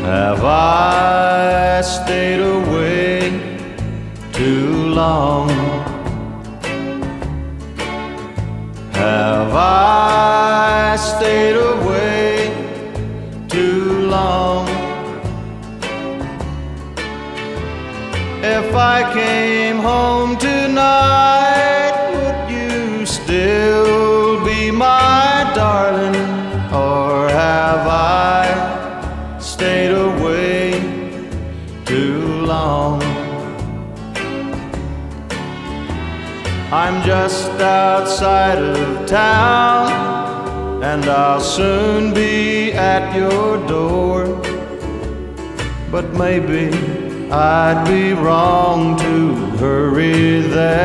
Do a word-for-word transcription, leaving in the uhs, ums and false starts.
Have I stayed away too long? Have I stayed away too long? If I came home tonight, would you still be my darling? Or have I stayed away too long? I'm just outside of town, and I'll soon be at your door. But maybe I'd be wrong to hurry there.